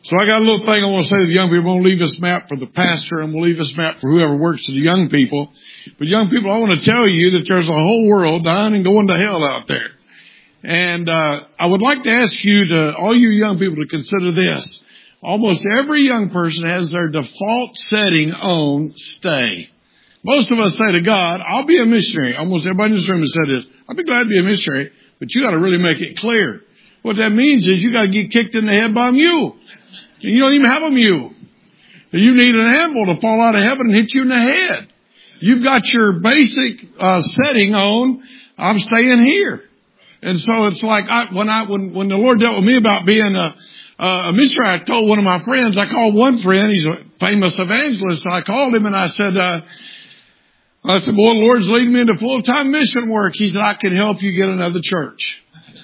So I got a little thing I want to say to the young people. I'm going to leave this map for the pastor, and we'll leave this map for whoever works with the young people. But young people, I want to tell you that there's a whole world dying and going to hell out there. And I would like to ask you, all you young people, to consider this. Almost every young person has their default setting on stay. Most of us say to God, I'll be a missionary. Almost everybody in this room has said this. I'll be glad to be a missionary, but you got to really make it clear. What that means is you got to get kicked in the head by a mule. And you don't even have a mule. You need an animal to fall out of heaven and hit you in the head. You've got your basic setting on, I'm staying here. And so it's like when the Lord dealt with me about being a missionary, I told one of my friends, I called one friend, he's a famous evangelist. I called him and I said, boy, the Lord's leading me into full-time mission work. He said, I can help you get another church.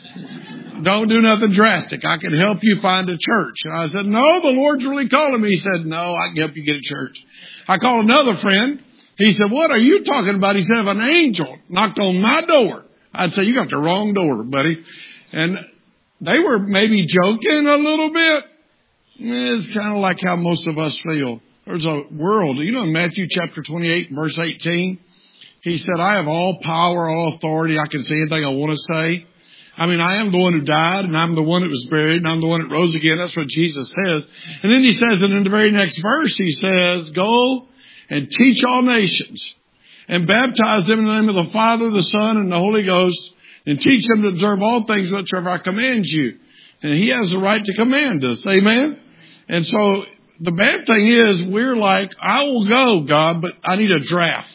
Don't do nothing drastic. I can help you find a church. And I said, no, the Lord's really calling me. He said, no, I can help you get a church. I called another friend. He said, what are you talking about? He said, if an angel knocked on my door, I'd say, you got the wrong door, buddy. And they were maybe joking a little bit. It's kind of like how most of us feel. There's a world. You know, in Matthew chapter 28, verse 18, he said, I have all power, all authority. I can say anything I want to say. I mean, I am the one who died, and I'm the one that was buried, and I'm the one that rose again. That's what Jesus says. And then he says, and in the very next verse, he says, go and teach all nations and baptize them in the name of the Father, the Son, and the Holy Ghost, and teach them to observe all things whatsoever I command you. And he has the right to command us. Amen? And so the bad thing is we're like, I will go, God, but I need a draft.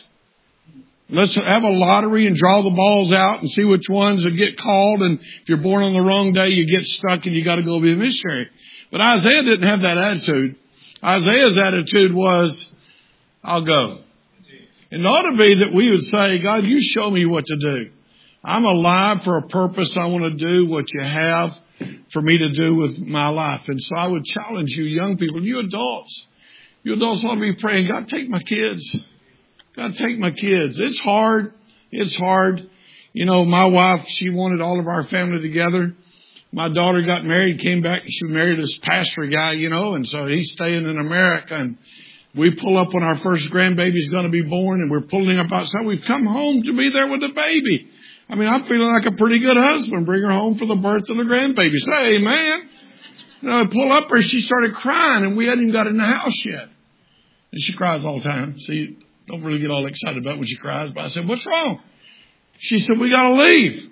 Let's have a lottery and draw the balls out and see which ones will get called. And if you're born on the wrong day, you get stuck and you got to go be a missionary. But Isaiah didn't have that attitude. Isaiah's attitude was, I'll go. It ought to be that we would say, God, you show me what to do. I'm alive for a purpose. I want to do what you have for me to do with my life. And so I would challenge you, young people, you adults. You adults ought to be praying, God, take my kids. God, take my kids. It's hard. It's hard. You know, my wife, she wanted all of our family together. My daughter got married, came back, and she married this pastor guy, you know, and so he's staying in America. And we pull up when our first grandbaby's going to be born, and we're pulling up outside. We've come home to be there with the baby. I mean, I'm feeling like a pretty good husband. Bring her home for the birth of the grandbaby. Say, amen. You know, I pull up her, she started crying, and we hadn't even got in the house yet. And she cries all the time. See, don't really get all excited about when she cries. But I said, what's wrong? She said, we got to leave.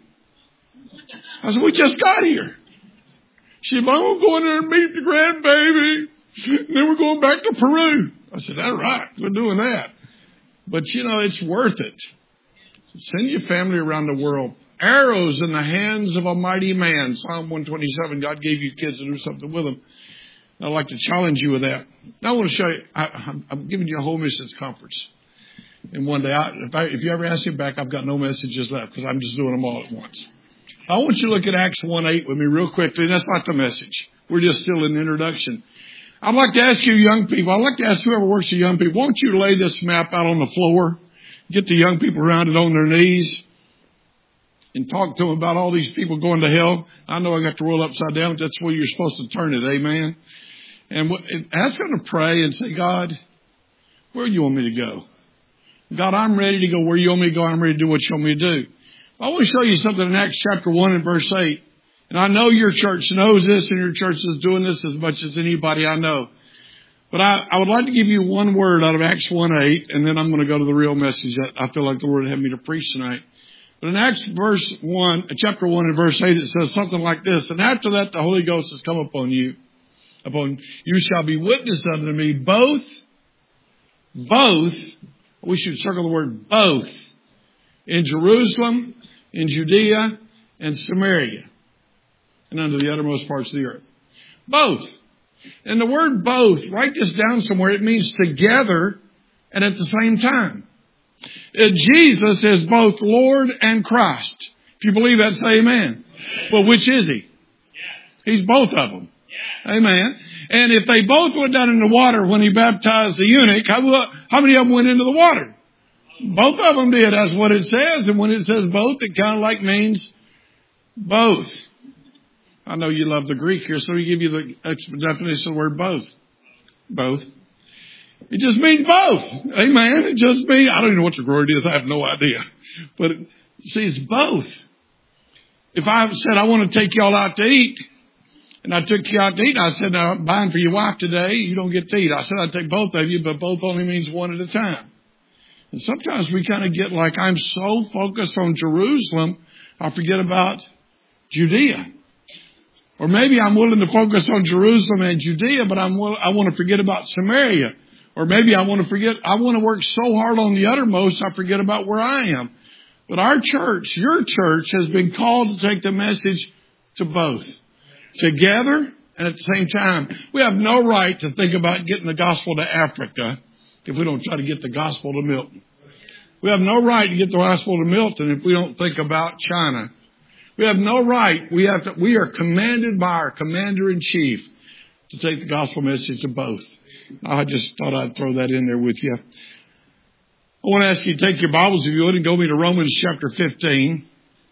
I said, we just got here. She said, well, I'm going to go in there and meet the grandbaby. And then we're going back to Peru. I said, all right, we're doing that. But, you know, it's worth it. Send your family around the world. Arrows in the hands of a mighty man. Psalm 127, God gave you kids to do something with them. I'd like to challenge you with that. Now I want to show you, I'm giving you a whole missions conference. And one day, if you ever ask me back, I've got no messages left because I'm just doing them all at once. I want you to look at Acts 1:8 with me real quickly. That's not the message. We're just still in the introduction. I'd like to ask you young people, I'd like to ask whoever works with young people, won't you lay this map out on the floor? Get the young people around it on their knees and talk to them about all these people going to hell. I know I got to roll upside down, but that's where you're supposed to turn it. Amen. And ask them to pray and say, God, where do you want me to go? God, I'm ready to go where you want me to go. I'm ready to do what you want me to do. I want to show you something in Acts chapter 1 and verse 8. And I know your church knows this and your church is doing this as much as anybody I know. But I would like to give you one word out of Acts 1:8, and then I'm going to go to the real message that I feel like the Lord had me to preach tonight. But in Acts chapter 1 and verse 8, it says something like this. And after that, the Holy Ghost has come upon you. Upon you shall be witness unto me both, we should circle the word both, in Jerusalem, in Judea, and Samaria, and unto the uttermost parts of the earth. Both. And the word both, write this down somewhere, it means together and at the same time. Jesus is both Lord and Christ. If you believe that, say amen. Well, which is he? He's both of them. Amen. And if they both went down in the water when he baptized the eunuch, how many of them went into the water? Both of them did. That's what it says. And when it says both, it kind of like means both. I know you love the Greek here, so we give you the definition of the word both. Both. It just means both. Amen. It just means, I don't even know what the word is. I have no idea. But see, it's both. If I said, I want to take y'all out to eat, and I took you out to eat, I said, now, I'm buying for your wife today, you don't get to eat. I said, I'd take both of you, but both only means one at a time. And sometimes we kind of get like, I'm so focused on Jerusalem, I forget about Judea. Or maybe I'm willing to focus on Jerusalem and Judea, but I want to forget about Samaria. Or maybe I want to work so hard on the uttermost, I forget about where I am. But our church, your church, has been called to take the message to both. Together and at the same time. We have no right to think about getting the gospel to Africa if we don't try to get the gospel to Milton. We have no right to get the gospel to Milton if we don't think about China. We have no right. We are commanded by our commander-in-chief to take the gospel message to both. I just thought I'd throw that in there with you. I want to ask you to take your Bibles, if you would, and go me to Romans chapter 15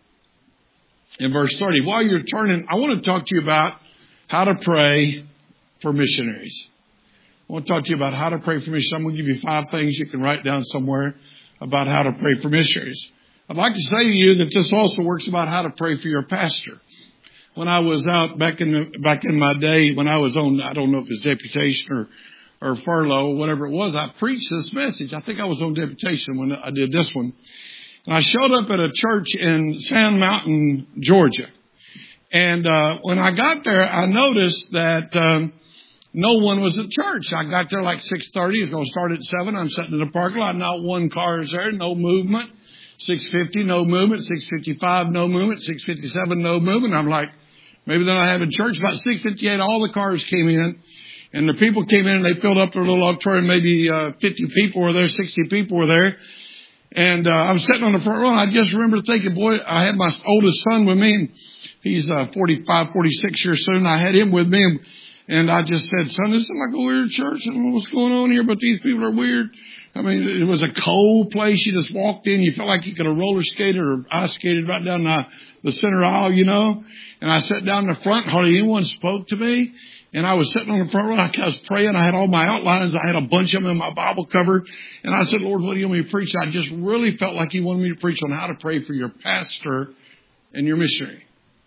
and verse 30. While you're turning, I want to talk to you about how to pray for missionaries. I want to talk to you about how to pray for missionaries. I'm going to give you 5 things you can write down somewhere about how to pray for missionaries. I'd like to say to you that this also works about how to pray for your pastor. When I was out back in my day, when I was on, I don't know if it's deputation or furlough, whatever it was, I preached this message. I think I was on deputation when I did this one. And I showed up at a church in Sand Mountain, Georgia. And when I got there, I noticed that no one was at church. I got there like 6:30. It's going to start at 7. I'm sitting in the parking lot. Not one car is there. No movement. 6:50, no movement. 6:55, no movement. 6:57, no movement. I'm like, maybe they're not having church. About 6:58, all the cars came in. And the people came in and they filled up their little auditorium. Maybe 50 people were there, 60 people were there. And I was sitting on the front row. And I just remember thinking, boy, I had my oldest son with me. And he's 45, 46 years soon. I had him with me. And I just said, son, this is like a weird church. I don't know what's going on here, but these people are weird. I mean, it was a cold place. You just walked in. You felt like you could have roller skated or ice skated right down the center aisle, you know. And I sat down in the front. Hardly anyone spoke to me. And I was sitting on the front row. I was praying. I had all my outlines. I had a bunch of them in my Bible covered. And I said, Lord, what do you want me to preach? I just really felt like He wanted me to preach on how to pray for your pastor and your missionary.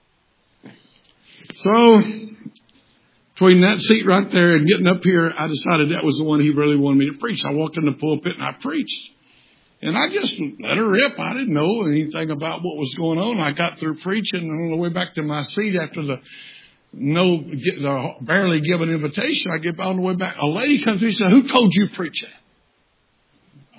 So between that seat right there and getting up here, I decided that was the one He really wanted me to preach. I walked in the pulpit and I preached. And I just let her rip. I didn't know anything about what was going on. I got through preaching, and on the way back to my seat after the barely given invitation, I get on the way back. A lady comes to me and said, who told you to preach that?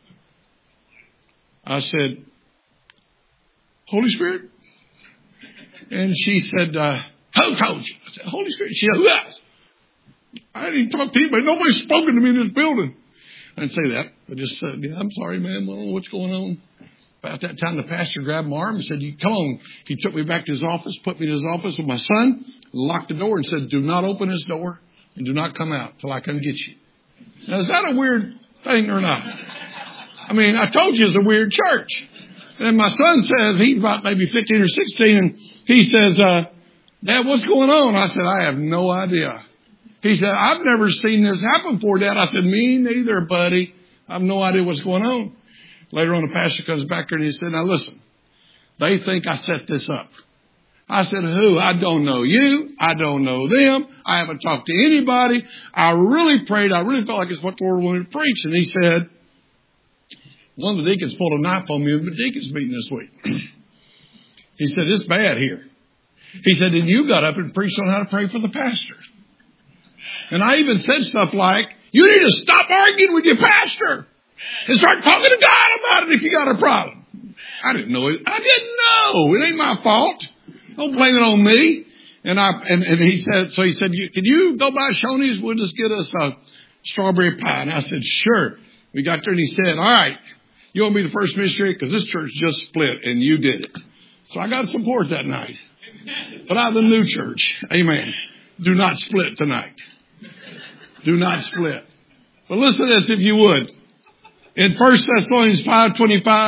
I said, Holy Spirit. And she said, who told you? I said, Holy Spirit. She said, who else? I didn't even talk to anybody. Nobody's spoken to me in this building. I didn't say that. I just said, yeah, I'm sorry, ma'am. I don't know what's going on. About that time, the pastor grabbed my arm and said, come on. He took me back to his office, put me in his office with my son, locked the door and said, do not open this door and do not come out till I come get you. Now, is that a weird thing or not? I mean, I told you it's a weird church. And my son says, he's about maybe 15 or 16, and he says, Dad, what's going on? I said, I have no idea. He said, I've never seen this happen before, Dad. I said, me neither, buddy. I have no idea what's going on. Later on, the pastor comes back here and he said, now listen, they think I set this up. I said, who? I don't know you. I don't know them. I haven't talked to anybody. I really prayed. I really felt like it's what the Lord wanted me to preach. And he said, one of the deacons pulled a knife on me at the deacons meeting this week. He said, it's bad here. He said, and you got up and preached on how to pray for the pastor. And I even said stuff like, you need to stop arguing with your pastor and start talking to God about it if you got a problem. I didn't know it. I didn't know. It ain't my fault. Don't blame it on me. And he said, so he said, can you go by Shoney's? We'll just get us a strawberry pie. And I said, sure. We got there and he said, all right, you want to be the first missionary? Because this church just split and you did it. So I got support that night. But out of the new church, amen. Do not split tonight. Do not split. But listen to this if you would. In 1 Thessalonians 5:25,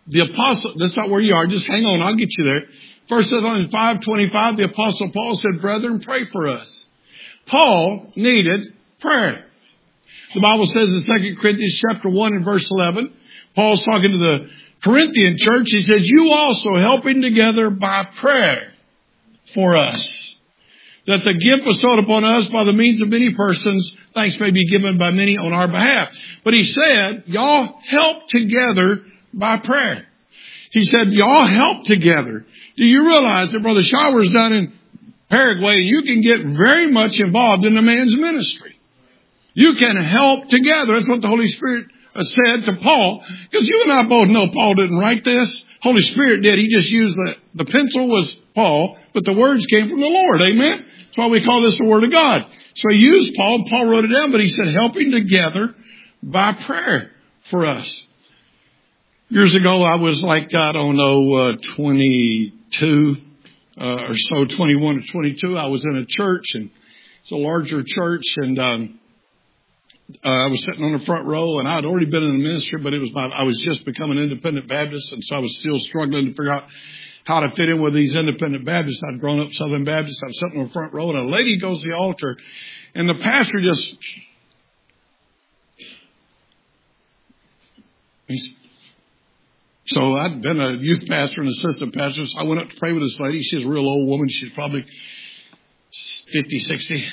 the apostle, that's not where you are. Just hang on. I'll get you there. 1 Thessalonians 5:25, the apostle Paul said, brethren, pray for us. Paul needed prayer. The Bible says in 2 Corinthians chapter 1 and verse 11, Paul's talking to the Corinthian church. He says, you also helping together by prayer for us, that the gift bestowed upon us by the means of many persons, thanks may be given by many on our behalf. But he said, y'all help together by prayer. He said, y'all help together. Do you realize that Brother Shower's down in Paraguay, you can get very much involved in the man's ministry. You can help together. That's what the Holy Spirit said to Paul. Because you and I both know Paul didn't write this. Holy Spirit did. He just used the pencil was Paul, but the words came from the Lord. Amen? That's why we call this the Word of God. So he used Paul. Paul wrote it down, but he said helping together by prayer for us. Years ago, I was like, 22 or so, 21 or 22. I was in a church, and it's a larger church, and I was sitting on the front row, and I had already been in the ministry, but I was just becoming an independent Baptist, and so I was still struggling to figure out how to fit in with these independent Baptists. I'd grown up Southern Baptist. I was sitting on the front row, and a lady goes to the altar, and the pastor just... So I'd been a youth pastor and assistant pastor, so I went up to pray with this lady. She's a real old woman. She's probably 50, 60.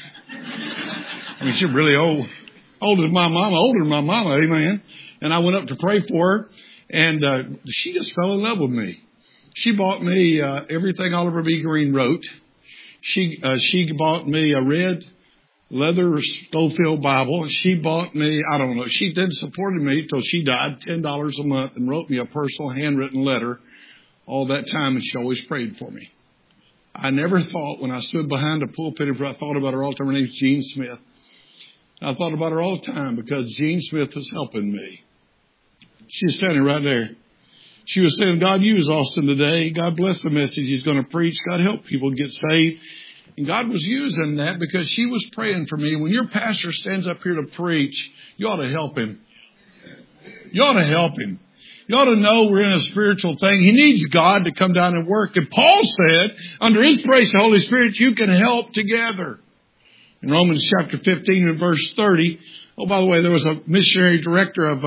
I mean, she's really old. Older than my mama, amen. And I went up to pray for her, and she just fell in love with me. She bought me everything Oliver B. Green wrote. She bought me a red leather Schofield Bible. She bought me, I don't know, she then supported me till she died, $10 a month, and wrote me a personal handwritten letter all that time, and she always prayed for me. I never thought, when I stood behind the pulpit, if I thought about her all the time, her name's Jean Smith. I thought about her all the time because Jean Smith was helping me. She's standing right there. She was saying, God, use Austin today. God bless the message he's going to preach. God help people get saved. And God was using that because she was praying for me. When your pastor stands up here to preach, you ought to help him. You ought to help him. You ought to know we're in a spiritual thing. He needs God to come down and work. And Paul said, under inspiration of the Holy Spirit, you can help together. In Romans chapter 15 and verse 30, oh, by the way, there was a missionary director of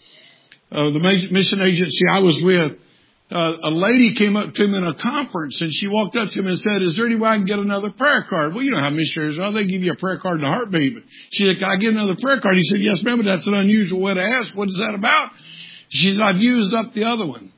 the mission agency I was with. A lady came up to him in a conference, and she walked up to him and said, is there any way I can get another prayer card? Well, you know how missionaries are. They give you a prayer card in a heartbeat. But she said, can I get another prayer card? He said, yes, ma'am, but that's an unusual way to ask. What is that about? She said, I've used up the other one.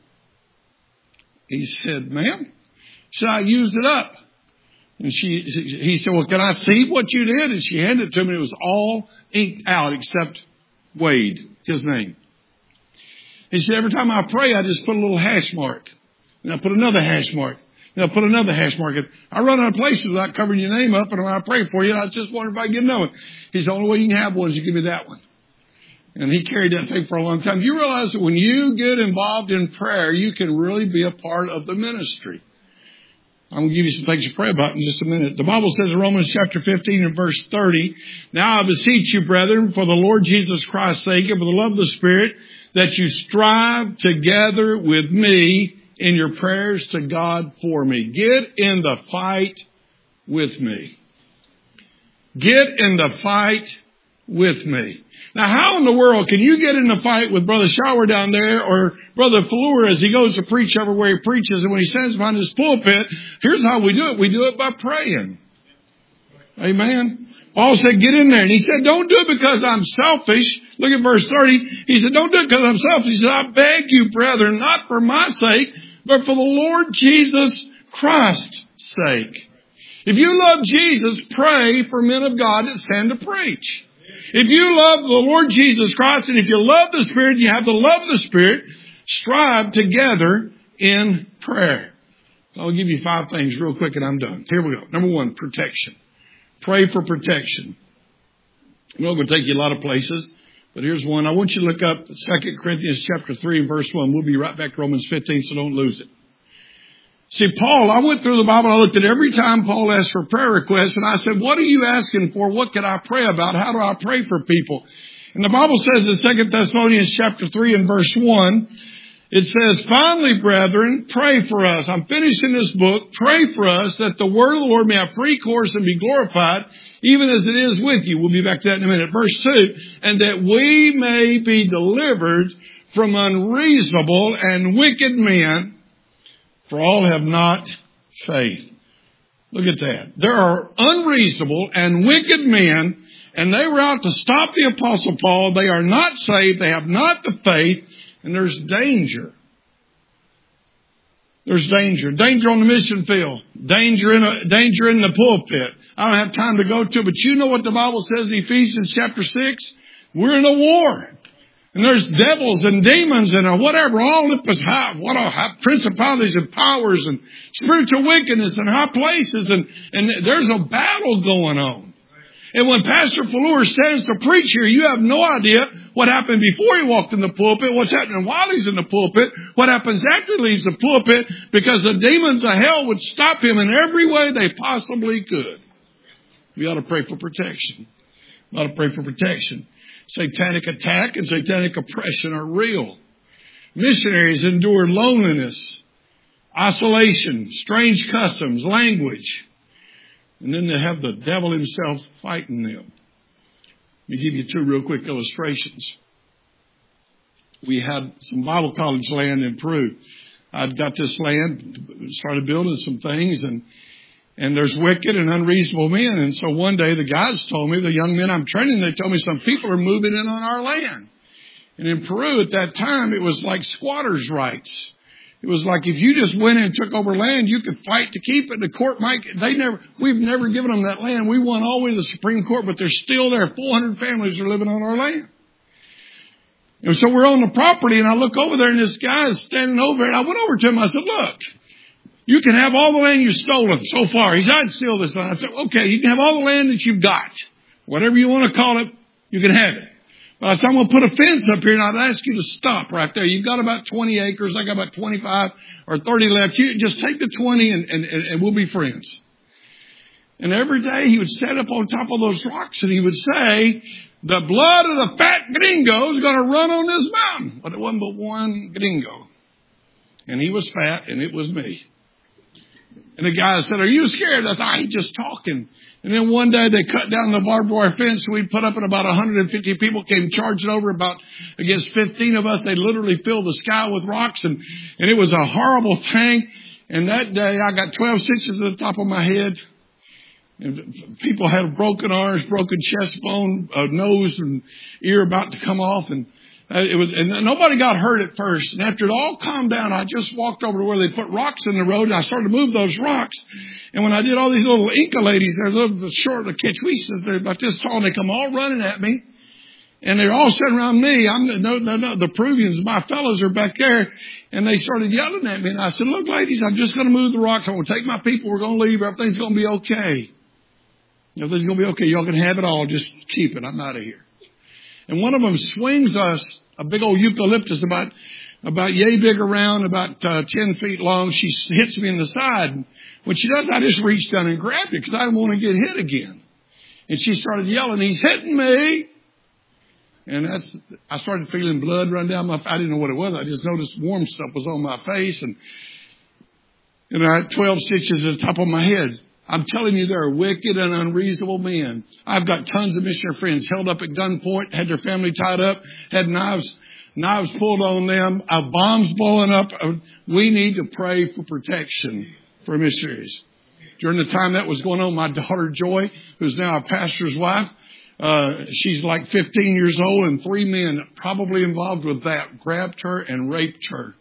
He said, ma'am? She said, I used it up. And he said, well, can I see what you did? And she handed it to him, and it was all inked out except Wade, his name. He said, every time I pray, I just put a little hash mark. And I put another hash mark. And I put another hash mark. And I run out of places without covering your name up. And when I pray for you, I just wonder if I get another one. He said, the only way you can have one is you give me that one. And he carried that thing for a long time. You realize that when you get involved in prayer, you can really be a part of the ministry. I'm going to give you some things to pray about in just a minute. The Bible says in Romans chapter 15 and verse 30, now I beseech you, brethren, for the Lord Jesus Christ's sake and for the love of the Spirit, that you strive together with me in your prayers to God for me. Get in the fight with me. Get in the fight with me. Now, how in the world can you get in the fight with Brother Shower down there or Brother Fleur as he goes to preach everywhere he preaches, and when he stands behind his pulpit, here's how we do it. We do it by praying. Amen. Paul said, get in there. And he said, don't do it because I'm selfish. Look at verse 30. He said, don't do it because I'm selfish. He said, I beg you, brethren, not for my sake, but for the Lord Jesus Christ's sake. If you love Jesus, pray for men of God that stand to preach. If you love the Lord Jesus Christ, and if you love the Spirit, you have the love of the Spirit, strive together in prayer. I'll give you 5 things real quick and I'm done. Here we go. Number 1, protection. Pray for protection. I'm not going to take you a lot of places, but here's one. I want you to look up 2 Corinthians chapter 3 and verse 1. We'll be right back to Romans 15, so don't lose it. See, Paul, I went through the Bible, I looked at every time Paul asked for prayer requests, and I said, what are you asking for? What can I pray about? How do I pray for people? And the Bible says in 2 Thessalonians chapter 3 and verse 1, It says, finally, brethren, pray for us. I'm finishing this book. Pray for us that the word of the Lord may have free course and be glorified, even as it is with you. We'll be back to that in a minute. Verse 2, and that we may be delivered from unreasonable and wicked men, for all have not faith. Look at that. There are unreasonable and wicked men, and they were out to stop the Apostle Paul. They are not saved. They have not the faith. And there's danger. There's danger. Danger on the mission field. Danger in the pulpit. I don't have time to go to it, but you know what the Bible says in Ephesians chapter 6? We're in a war. And there's devils and demons and whatever, all up as high, principalities and powers and spiritual wickedness in high places. And there's a battle going on. And when Pastor Fleur stands to preach here, you have no idea what happened before he walked in the pulpit, what's happening while he's in the pulpit, what happens after he leaves the pulpit, because the demons of hell would stop him in every way they possibly could. We ought to pray for protection. We ought to pray for protection. Satanic attack and satanic oppression are real. Missionaries endure loneliness, isolation, strange customs, language. And then they have the devil himself fighting them. Let me give you two real quick illustrations. We had some Bible college land in Peru. I'd got this land, started building some things, and there's wicked and unreasonable men. And so one day the guys told me, the young men I'm training, they told me some people are moving in on our land. And in Peru at that time, it was like squatters' rights. It was like if you just went in and took over land, you could fight to keep it. The court we've never given them that land. We won all the way to the Supreme Court, but they're still there. 400 families are living on our land. And so we're on the property, and I look over there, and this guy is standing over, and I went over to him. I said, look, you can have all the land you've stolen so far. He said, I'd steal this land. I said, okay, you can have all the land that you've got. Whatever you want to call it, you can have it. But I said, I'm going to put a fence up here, and I'd ask you to stop right there. You've got about 20 acres. I got about 25 or 30 left. You just take the 20 and we'll be friends. And every day he would stand up on top of those rocks and he would say, the blood of the fat gringo is going to run on this mountain. But it wasn't but one gringo. And he was fat and it was me. And the guy said, are you scared? I said, he's just talking. And then one day they cut down the barbed wire fence we put up, and about 150 people came charging over against 15 of us. They literally filled the sky with rocks, and it was a horrible thing. And that day I got 12 stitches at the top of my head. And people had broken arms, broken chest bone, nose and ear about to come off, and nobody got hurt at first. And after it all calmed down, I just walked over to where they put rocks in the road, and I started to move those rocks. And when I did, all these little Inca ladies, they're little short, the Quechuistas, they're about this tall, and they come all running at me. And they're all sitting around me. The Peruvians, my fellows are back there. And they started yelling at me. And I said, look, ladies, I'm just going to move the rocks. I'm going to take my people. We're going to leave. Everything's going to be okay. Everything's going to be okay. Y'all can have it all. Just keep it. I'm out of here. And one of them swings us a big old eucalyptus about yay big around, about 10 feet long. She hits me in the side. When she does, I just reached down and grabbed it because I didn't want to get hit again. And she started yelling, he's hitting me. And I started feeling blood run down my face. I didn't know what it was. I just noticed warm stuff was on my face. And I had 12 stitches at the top of my head. I'm telling you, there are wicked and unreasonable men. I've got tons of missionary friends held up at gunpoint, had their family tied up, had knives pulled on them, bombs blowing up. We need to pray for protection for missionaries. During the time that was going on, my daughter Joy, who's now a pastor's wife, she's like 15 years old, and 3 men probably involved with that grabbed her and raped her.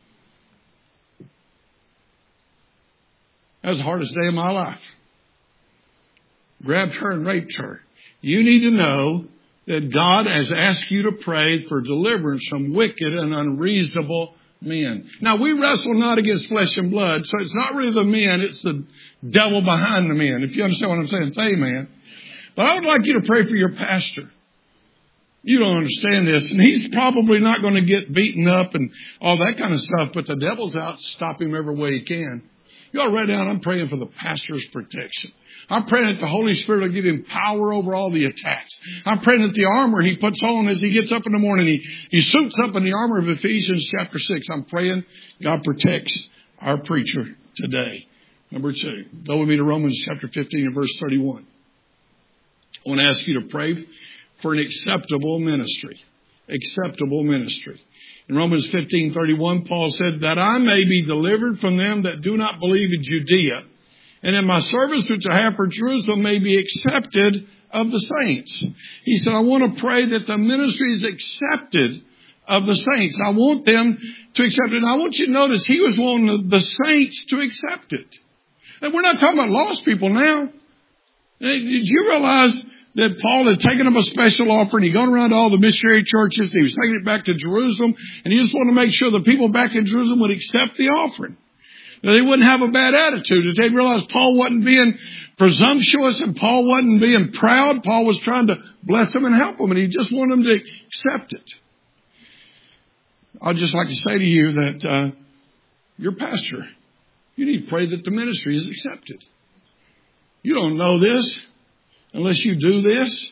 That was the hardest day of my life. Grabbed her and raped her. You need to know that God has asked you to pray for deliverance from wicked and unreasonable men. Now, we wrestle not against flesh and blood, so it's not really the men, it's the devil behind the men. If you understand what I'm saying, say amen. But I would like you to pray for your pastor. You don't understand this, and he's probably not going to get beaten up and all that kind of stuff, but the devil's out to stop him every way he can. You ought to write down, I'm praying for the pastor's protection. I'm praying that the Holy Spirit will give him power over all the attacks. I'm praying that the armor he puts on as he gets up in the morning, he suits up in the armor of Ephesians chapter 6. I'm praying God protects our preacher today. Number 2, go with me to Romans chapter 15 and verse 31. I want to ask you to pray for an acceptable ministry. Acceptable ministry. In Romans 15:31, Paul said, that I may be delivered from them that do not believe in Judea, and in my service which I have for Jerusalem may be accepted of the saints. He said, I want to pray that the ministry is accepted of the saints. I want them to accept it. And I want you to notice he was wanting the saints to accept it. And we're not talking about lost people now. Did you realize that Paul had taken up a special offering? He'd gone around to all the missionary churches. He was taking it back to Jerusalem. And he just wanted to make sure the people back in Jerusalem would accept the offering. That they wouldn't have a bad attitude. That they'd realize Paul wasn't being presumptuous and Paul wasn't being proud. Paul was trying to bless them and help them. And he just wanted them to accept it. I'd just like to say to you that your pastor, you need to pray that the ministry is accepted. You don't know this unless you do this.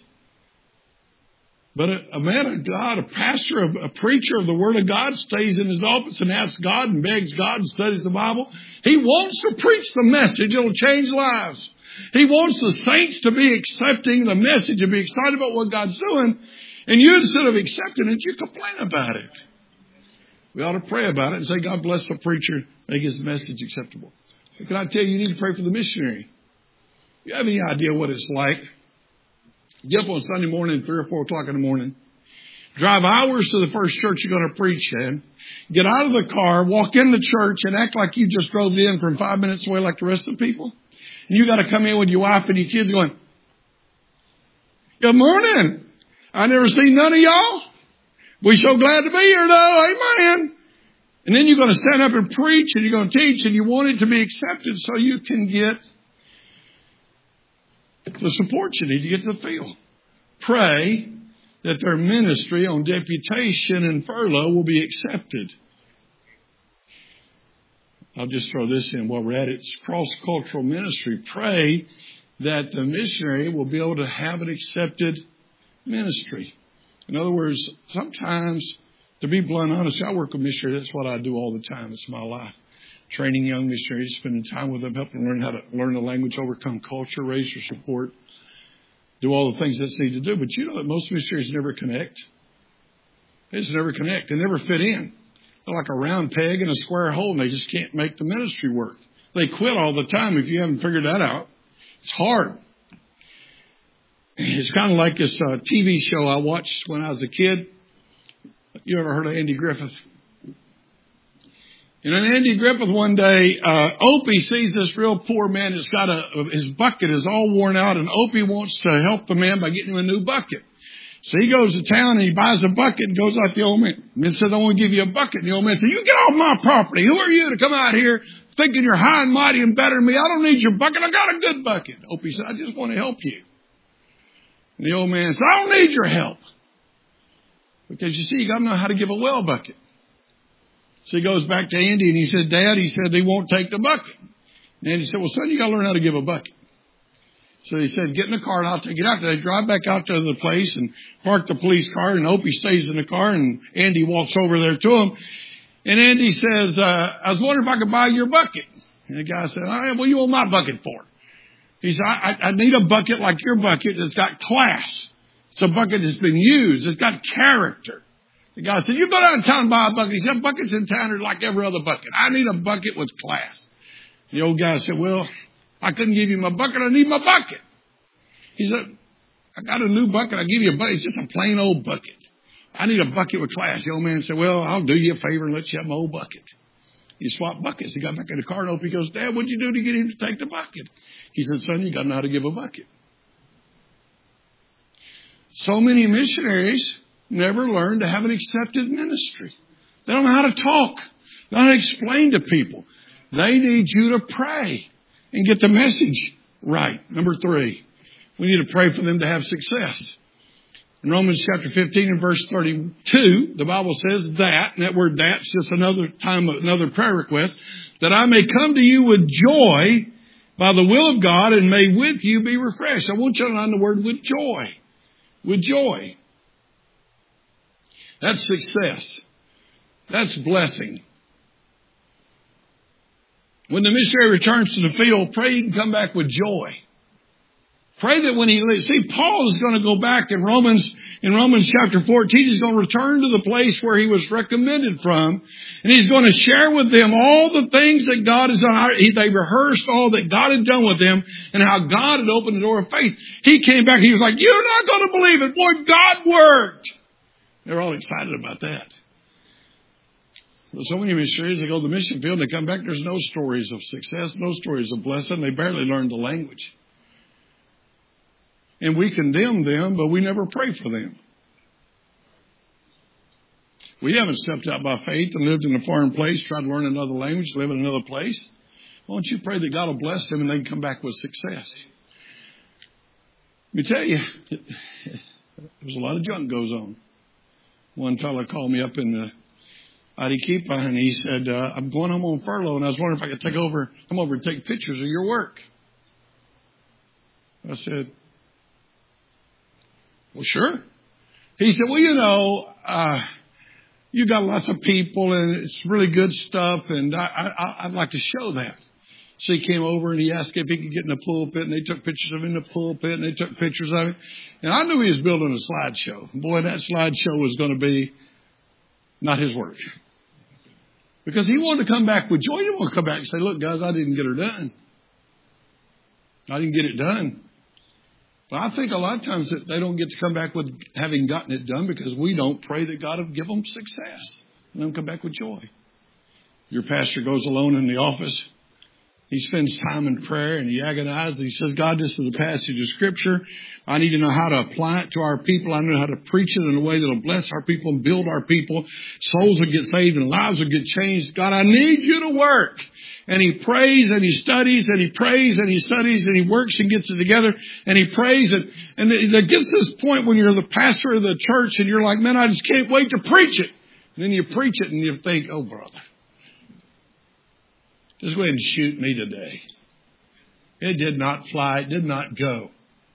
But a man of God, a pastor, a preacher of the Word of God stays in his office and asks God and begs God and studies the Bible. He wants to preach the message. It'll change lives. He wants the saints to be accepting the message and be excited about what God's doing. And you, instead of accepting it, you complain about it. We ought to pray about it and say, God bless the preacher, make his message acceptable. But can I tell you, you need to pray for the missionary. You have any idea what it's like? Get up on Sunday morning, 3 or 4 o'clock in the morning. Drive hours to the first church you're going to preach in. Get out of the car, walk in the church, and act like you just drove in from 5 minutes away like the rest of the people. And you got to come in with your wife and your kids going, good morning. I never seen none of y'all. We're so glad to be here, though. Amen. And then you're going to stand up and preach, and you're going to teach, and you want it to be accepted so you can get the support you need to get to the field. Pray that their ministry on deputation and furlough will be accepted. I'll just throw this in while we're at it. It's cross-cultural ministry. Pray that the missionary will be able to have an accepted ministry. In other words, sometimes, to be blunt honest, I work with missionaries. That's what I do all the time. It's my life. Training young missionaries, spending time with them, helping them learn how to learn the language, overcome culture, raise their support, do all the things that's needed to do. But you know that most missionaries never connect. They just never connect. They never fit in. They're like a round peg in a square hole, and they just can't make the ministry work. They quit all the time if you haven't figured that out. It's hard. It's kind of like this TV show I watched when I was a kid. You ever heard of Andy Griffith? And then Andy Griffith one day, Opie sees this real poor man that's got his bucket is all worn out, and Opie wants to help the man by getting him a new bucket. So he goes to town and he buys a bucket and goes out to the old man. And says, I want to give you a bucket. And the old man said, you get off my property. Who are you to come out here thinking you're high and mighty and better than me? I don't need your bucket. I got a good bucket. Opie said, I just want to help you. And the old man said, I don't need your help. Because you see, you got to know how to give a well bucket. So he goes back to Andy and he said, Dad, he said, they won't take the bucket. And Andy said, well, son, you got to learn how to give a bucket. So he said, get in the car and I'll take it out. They drive back out to the place and park the police car, and Opie stays in the car, and Andy walks over there to him. And Andy says, I was wondering if I could buy your bucket. And the guy said, all right, what do you want my bucket for? He said, I need a bucket like your bucket that's got class. It's a bucket that's been used. It's got character. The guy said, you go downtown and buy a bucket. He said, buckets in town are like every other bucket. I need a bucket with class. The old guy said, well, I couldn't give you my bucket. I need my bucket. He said, I got a new bucket. I'll give you a bucket. It's just a plain old bucket. I need a bucket with class. The old man said, well, I'll do you a favor and let you have my old bucket. He swapped buckets. He got back in the car and Opie goes, Dad, what'd you do to get him to take the bucket? He said, son, you got to know how to give a bucket. So many missionaries never learn to have an accepted ministry. They don't know how to talk. They don't know how to explain to people. They need you to pray and get the message right. Number 3, we need to pray for them to have success. In Romans chapter 15 and verse 32, the Bible says that, and that word that's just another prayer request, that I may come to you with joy by the will of God, and may with you be refreshed. I want you to underline the word with joy. With joy. That's success. That's blessing. When the missionary returns to the field, pray he can come back with joy. Pray that when he leaves. See, Paul is going to go back in Romans chapter 14. He's going to return to the place where he was recommended from. And he's going to share with them all the things that God has done. They rehearsed all that God had done with them and how God had opened the door of faith. He came back and he was like, you're not going to believe it. Boy, God worked. They're all excited about that. But so many missionaries, they go to the mission field and they come back. There's no stories of success, no stories of blessing. They barely learn the language. And we condemn them, but we never pray for them. We haven't stepped out by faith and lived in a foreign place, tried to learn another language, live in another place. Why don't you pray that God will bless them and they can come back with success? Let me tell you, there's a lot of junk goes on. One fellow called me up in Arequipa and he said, I'm going home on furlough and I was wondering if I could come over and take pictures of your work. I said, well, sure. He said, well, you got lots of people and it's really good stuff and I'd like to show that. So he came over and he asked if he could get in the pulpit and they took pictures of him in the pulpit and they took pictures of him. And I knew he was building a slideshow. Boy, that slideshow was going to be not his work. Because he wanted to come back with joy. He didn't want to come back and say, look, guys, I didn't get her done. I didn't get it done. But I think a lot of times that they don't get to come back with having gotten it done because we don't pray that God will give them success. And them come back with joy. Your pastor goes alone in the office. He spends time in prayer and he agonizes. He says, God, this is a passage of Scripture. I need to know how to apply it to our people. I know how to preach it in a way that will bless our people and build our people. Souls will get saved and lives will get changed. God, I need you to work. And he prays and he studies and he prays and he studies and he works and gets it together and he prays. And there gets this point when you're the pastor of the church and you're like, man, I just can't wait to preach it. And then you preach it and you think, oh, brother, just go ahead and shoot me today. It did not fly. It did not go.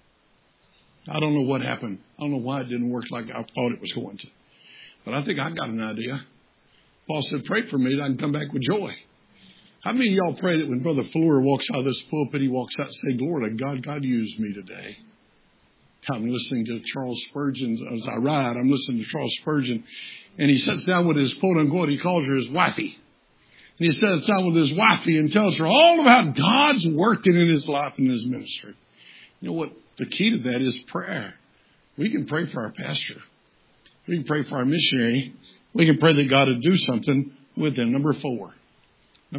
I don't know what happened. I don't know why it didn't work like I thought it was going to. But I think I got an idea. Paul said, pray for me that I can come back with joy. How many of y'all pray that when Brother Fuller walks out of this pulpit, he walks out and say, glory to God, God used me today. I'm listening to Charles Spurgeon. As I ride, I'm listening to Charles Spurgeon. And he sits down with his quote unquote, he calls her his wifey. And he sits down with his wifey and tells her all about God's working in his life and his ministry. You know what? The key to that is prayer. We can pray for our pastor. We can pray for our missionary. We can pray that God will do something with them. Number 4. I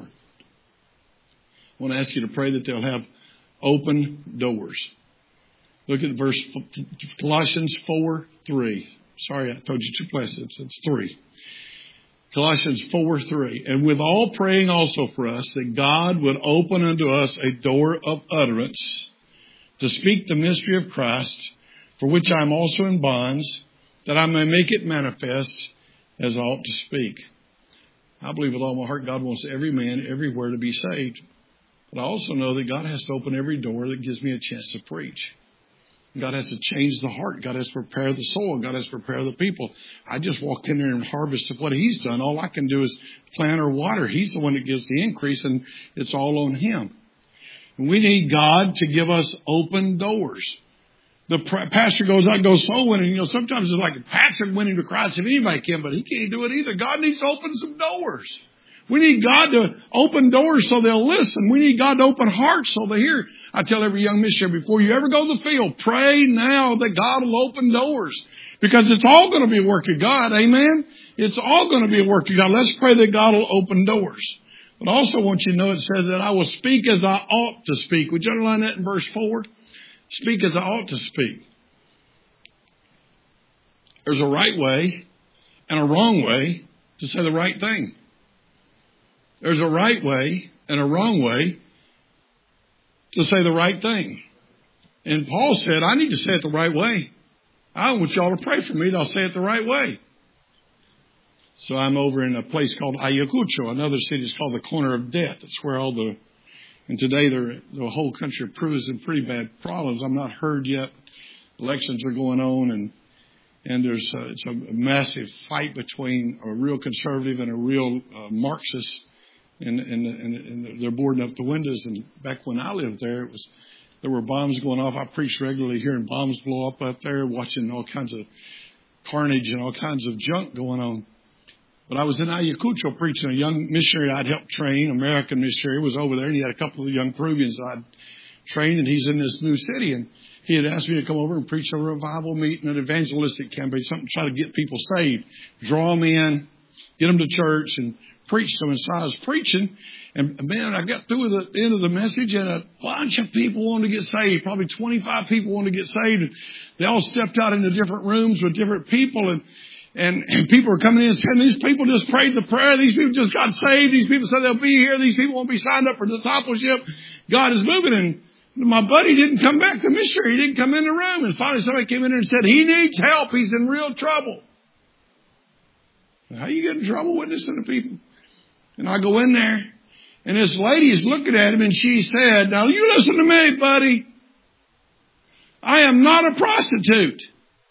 want to ask you to pray that they'll have open doors. Look at verse Colossians 4:3. Sorry, I told you 2 places. It's 3. Colossians 4:3. And with all praying also for us, that God would open unto us a door of utterance to speak the mystery of Christ, for which I am also in bonds, that I may make it manifest as I ought to speak. I believe with all my heart God wants every man everywhere to be saved. But I also know that God has to open every door that gives me a chance to preach. God has to change the heart. God has to prepare the soil. God has to prepare the people. I just walk in there and harvest of what He's done. All I can do is plant or water. He's the one that gives the increase, and it's all on Him. And we need God to give us open doors. The pastor goes out and goes soul winning. Sometimes it's like a pastor winning to Christ if anybody can, but he can't do it either. God needs to open some doors. We need God to open doors so they'll listen. We need God to open hearts so they hear. I tell every young missionary, before you ever go to the field, pray now that God will open doors. Because it's all going to be a work of God. Amen? It's all going to be a work of God. Let's pray that God will open doors. But I also want you to know it says that I will speak as I ought to speak. Would you underline that in verse 4? Speak as I ought to speak. There's a right way and a wrong way to say the right thing. There's a right way and a wrong way to say the right thing. And Paul said, I need to say it the right way. I want y'all to pray for me that I'll say it the right way. So I'm over in a place called Ayacucho. Another city is called the Corner of Death. It's where all the And today the whole country of Peru is in pretty bad problems. I'm not heard yet. Elections are going on, and there's it's a massive fight between a real conservative and a real Marxist, and they're boarding up the windows. And back when I lived there, there were bombs going off. I preached regularly hearing bombs blow up out there, watching all kinds of carnage and all kinds of junk going on. But I was in Ayacucho preaching. A young missionary I'd helped train, American missionary, was over there, and he had a couple of young Peruvians I'd trained, and he's in this new city. And he had asked me to come over and preach a revival meeting, an evangelistic campaign, something to try to get people saved, draw them in, get them to church, and preach them. And so I was preaching, and man, I got through the end of the message, and a bunch of people wanted to get saved. Probably 25 people wanted to get saved. And they all stepped out into different rooms with different people, and people were coming in and saying, these people just prayed the prayer. These people just got saved. These people said they'll be here. These people won't be signed up for discipleship. God is moving. And my buddy didn't come back, the missionary. He didn't come in the room. And finally somebody came in there and said, he needs help. He's in real trouble. How you get in trouble witnessing to people? And I go in there, and this lady is looking at him, and she said, now you listen to me, buddy. I am not a prostitute.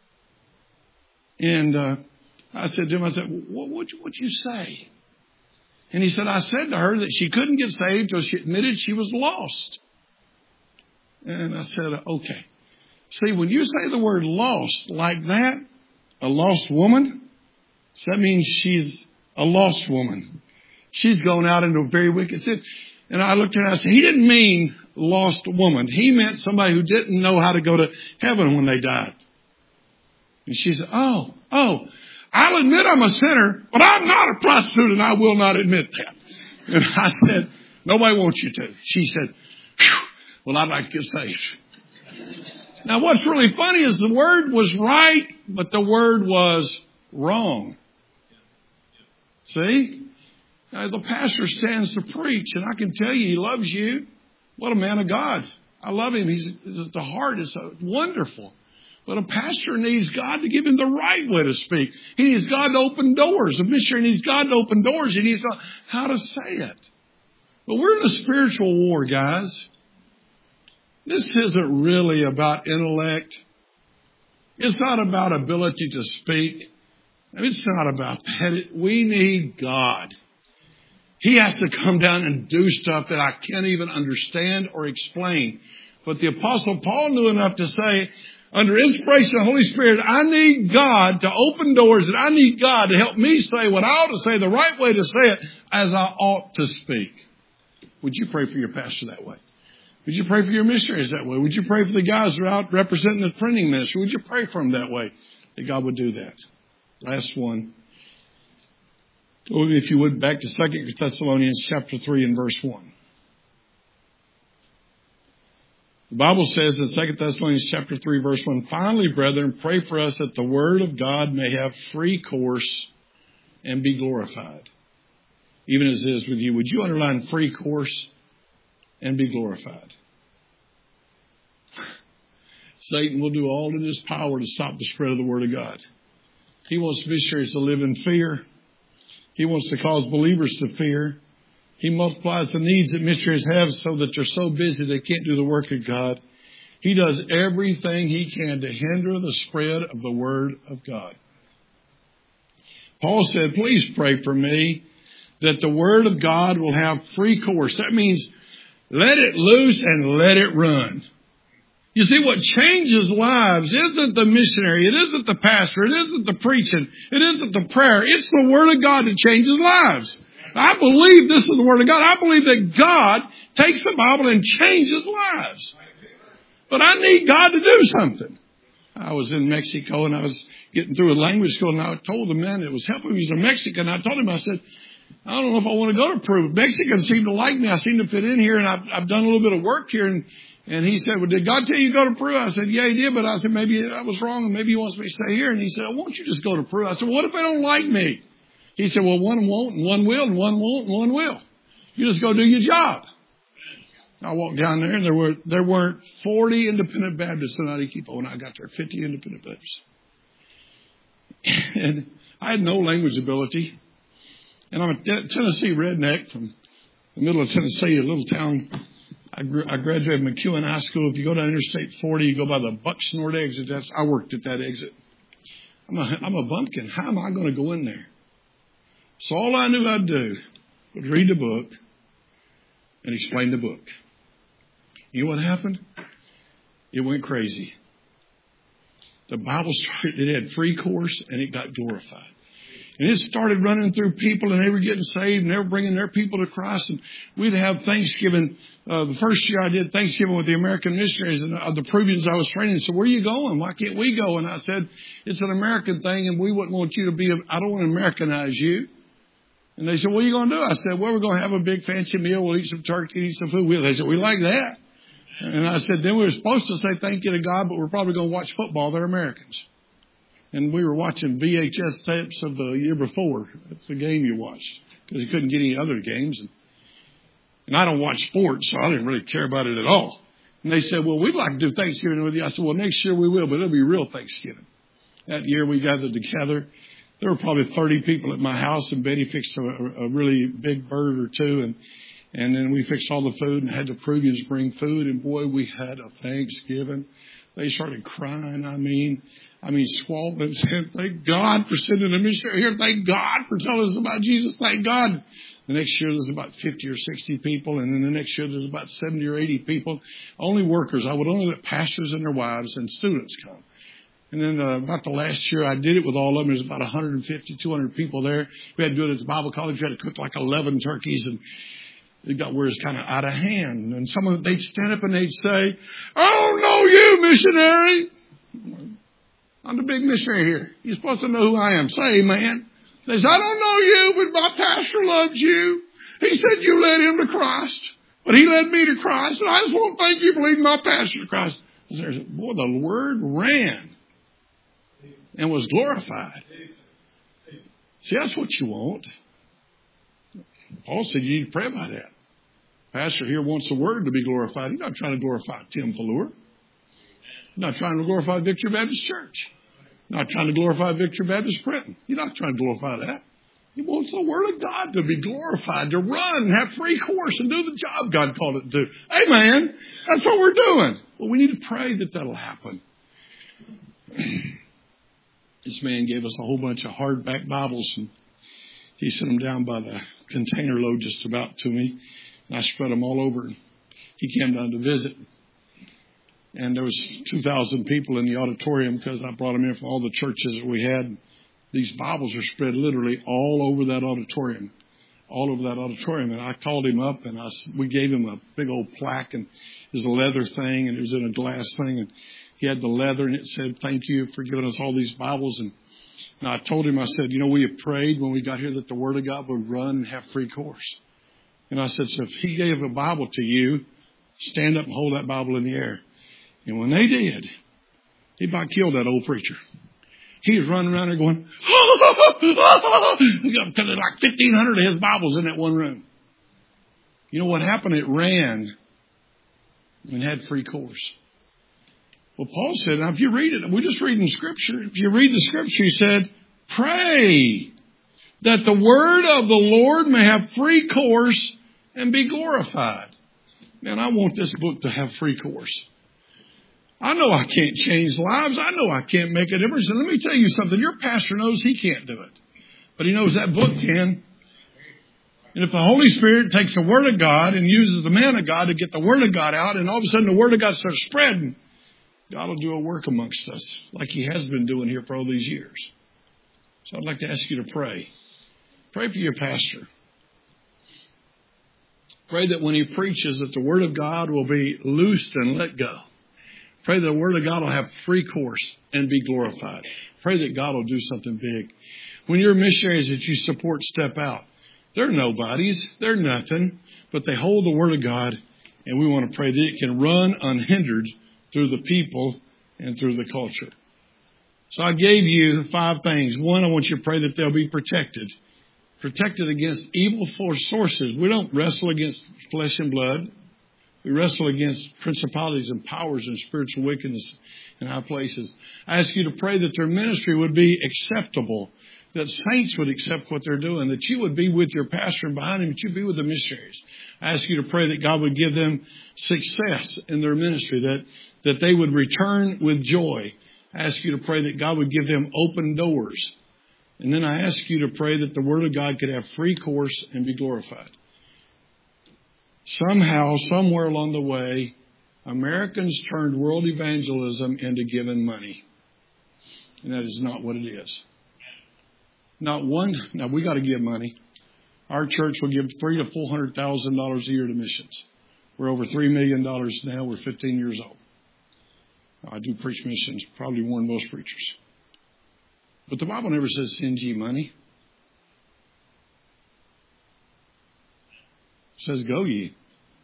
And I said to him, what'd you say? And he said, I said to her that she couldn't get saved till she admitted she was lost. And I said, okay. See, when you say the word lost like that, a lost woman, that means she's a lost woman. She's gone out into a very wicked sin. And I looked at her and I said, he didn't mean lost woman. He meant somebody who didn't know how to go to heaven when they died. And she said, oh, I'll admit I'm a sinner, but I'm not a prostitute, and I will not admit that. And I said, nobody wants you to. She said, well, I'd like to get saved. Now, what's really funny is the word was right, but the word was wrong. See? Now, the pastor stands to preach, and I can tell you he loves you. What a man of God. I love him. He's at the heart. It's wonderful. But a pastor needs God to give him the right way to speak. He needs God to open doors. A missionary needs God to open doors. He needs to know how to say it. But we're in a spiritual war, guys. This isn't really about intellect. It's not about ability to speak. It's not about that. We need God. He has to come down and do stuff that I can't even understand or explain. But the Apostle Paul knew enough to say, under inspiration of the Holy Spirit, I need God to open doors, and I need God to help me say what I ought to say, the right way to say it, as I ought to speak. Would you pray for your pastor that way? Would you pray for your missionaries that way? Would you pray for the guys who are out representing the printing ministry? Would you pray for them that way, that God would do that? Last one. Go, if you would, back to 2 Thessalonians chapter 3 and verse 1. The Bible says in 2 Thessalonians chapter 3, verse 1, finally, brethren, pray for us that the word of God may have free course and be glorified, even as it is with you. Would you underline free course and be glorified? Satan will do all in his power to stop the spread of the word of God. He wants missionaries to live in fear. He wants to cause believers to fear. He multiplies the needs that missionaries have so that they're so busy they can't do the work of God. He does everything he can to hinder the spread of the word of God. Paul said, please pray for me that the word of God will have free course. That means let it loose and let it run. You see, what changes lives isn't the missionary. It isn't the pastor. It isn't the preaching. It isn't the prayer. It's the word of God that changes lives. I believe this is the word of God. I believe that God takes the Bible and changes lives. But I need God to do something. I was in Mexico and I was getting through a language school, and I told the man that was helping me, he's a Mexican. I told him, I said, I don't know if I want to go to Peru. Mexicans seem to like me. I seem to fit in here, and I've done a little bit of work here. And he said, well, did God tell you to go to Peru? I said, yeah, he did. But I said, maybe I was wrong, and maybe he wants me to stay here. And he said, why don't you just go to Peru? I said, what if they don't like me? He said, well, one won't and one will, and one won't and one will. You just go do your job. I walked down there, and there weren't 40 independent Baptists in Arequipa when I got there, 50 independent Baptists. And I had no language ability. And I'm a Tennessee redneck from the middle of Tennessee, a little town I graduated McEwen High School. If you go down Interstate 40, you go by the Bucksnort exit. I worked at that exit. I'm a bumpkin. How am I going to go in there? So all I knew I'd do was read the book and explain the book. You know what happened? It went crazy. The Bible started, it had free course and it got glorified. And it started running through people and they were getting saved and they were bringing their people to Christ. And we'd have Thanksgiving. The first year I did Thanksgiving with the American missionaries and the Peruvians I was training. So where are you going? Why can't we go? And I said, it's an American thing and we wouldn't want you to be, I don't want to Americanize you. And they said, what are you going to do? I said, well, we're going to have a big fancy meal. We'll eat some turkey, eat some food. They said, we like that. And I said, then we were supposed to say thank you to God, but we're probably going to watch football. They're Americans. And we were watching VHS tapes of the year before. That's the game you watched because you couldn't get any other games. And I don't watch sports, so I didn't really care about it at all. And they said, well, we'd like to do Thanksgiving with you. I said, well, next year we will, but it'll be real Thanksgiving. That year we gathered together. There were probably 30 people at my house, and Betty fixed a really big bird or two. And then we fixed all the food and had the Peruvians bring food. And boy, we had a Thanksgiving. They started crying. I mean, squalling and saying, thank God for sending a missionary here. Thank God for telling us about Jesus. Thank God. The next year there's about 50 or 60 people. And then the next year there's about 70 or 80 people. Only workers. I would only let pastors and their wives and students come. And then about the last year I did it with all of them. There's about 150, 200 people there. We had to do it at the Bible college. We had to cook like 11 turkeys and it got where it's kind of out of hand. And some of them, they'd stand up and they'd say, I don't know you, missionary. I'm the big missionary here. You're supposed to know who I am. Say amen. They say, I don't know you, but my pastor loves you. He said you led him to Christ, but he led me to Christ. And I just want to thank you for leading my pastor to Christ. Boy, the word ran and was glorified. See, that's what you want. Paul said you need to pray about that. Pastor here wants the word to be glorified. He's not trying to glorify Tim Fallure. He's not trying to glorify Victory Baptist Church. He's not trying to glorify Victory Baptist Printon. He's not trying to glorify that. He wants the word of God to be glorified, to run, have free course, and do the job God called it to do. Amen. That's what we're doing. Well, we need to pray that that'll happen. This man gave us a whole bunch of hardback Bibles, and he sent them down by the container load just about to me. And I spread them all over. He came down to visit. And there was 2,000 people in the auditorium because I brought them in from all the churches that we had. These Bibles are spread literally all over that auditorium. All over that auditorium. And I called him up and we gave him a big old plaque, and it was a leather thing and it was in a glass thing. And he had the leather and it said, thank you for giving us all these Bibles. And I told him, I said, we have prayed when we got here that the Word of God would run and have free course. And I said, so if he gave a Bible to you, stand up and hold that Bible in the air. And when they did, he about killed that old preacher. He was running around there going, because there's like 1,500 of his Bibles in that one room. You know what happened? It ran and had free course. Well, Paul said, now if you read it, we're just reading Scripture. If you read the Scripture, he said, pray that the word of the Lord may have free course and be glorified. Man, I want this book to have free course. I know I can't change lives. I know I can't make a difference. And let me tell you something. Your pastor knows he can't do it, but he knows that book can. And if the Holy Spirit takes the Word of God and uses the man of God to get the Word of God out, and all of a sudden the Word of God starts spreading, God will do a work amongst us like He has been doing here for all these years. So I'd like to ask you to pray. Pray for your pastor. Pray that when he preaches that the Word of God will be loosed and let go. Pray that the Word of God will have free course and be glorified. Pray that God will do something big. When your missionaries that you support step out, they're nobodies. They're nothing. But they hold the Word of God, and we want to pray that it can run unhindered through the people and through the culture. So I gave you 5 things. 1, I want you to pray that they'll be protected. Protected against evil sources. We don't wrestle against flesh and blood. We wrestle against principalities and powers and spiritual wickedness in high places. I ask you to pray that their ministry would be acceptable that saints would accept what they're doing, that you would be with your pastor and behind him, that you'd be with the missionaries. I ask you to pray that God would give them success in their ministry, that they would return with joy. I ask you to pray that God would give them open doors. And then I ask you to pray that the Word of God could have free course and be glorified. Somehow, somewhere along the way, Americans turned world evangelism into giving money. And that is not what it is. Not one. Now, we got to give money. Our church will give $300,000 to $400,000 a year to missions. We're over $3 million now. We're 15 years old. I do preach missions, probably more than most preachers. But the Bible never says send ye money. It says go ye.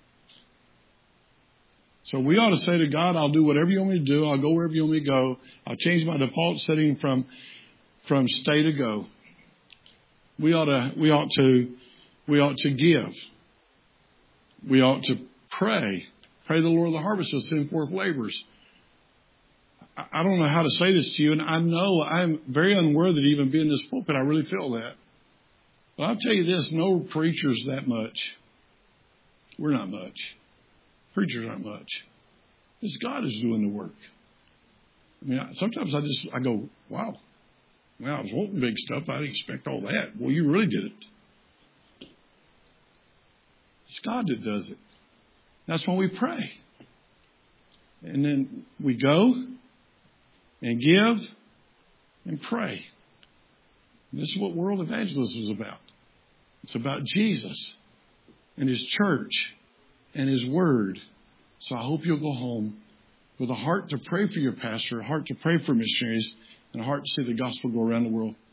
So we ought to say to God, I'll do whatever you want me to do. I'll go wherever you want me to go. I'll change my default setting from stay to go. We ought to give. We ought to pray. Pray the Lord of the harvest will send forth laborers. I don't know how to say this to you, and I know I'm very unworthy to even be in this pulpit. I really feel that. But I'll tell you this, no preacher's that much. We're not much. Preachers aren't much. This God is doing the work. I mean, sometimes I go, wow. Well, I was wanting big stuff. I didn't expect all that. Well, you really did it. It's God that does it. That's why we pray. And then we go and give and pray. And this is what world evangelism is about. It's about Jesus and His church and His Word. So I hope you'll go home with a heart to pray for your pastor, a heart to pray for missionaries, and a heart to see the gospel go around the world.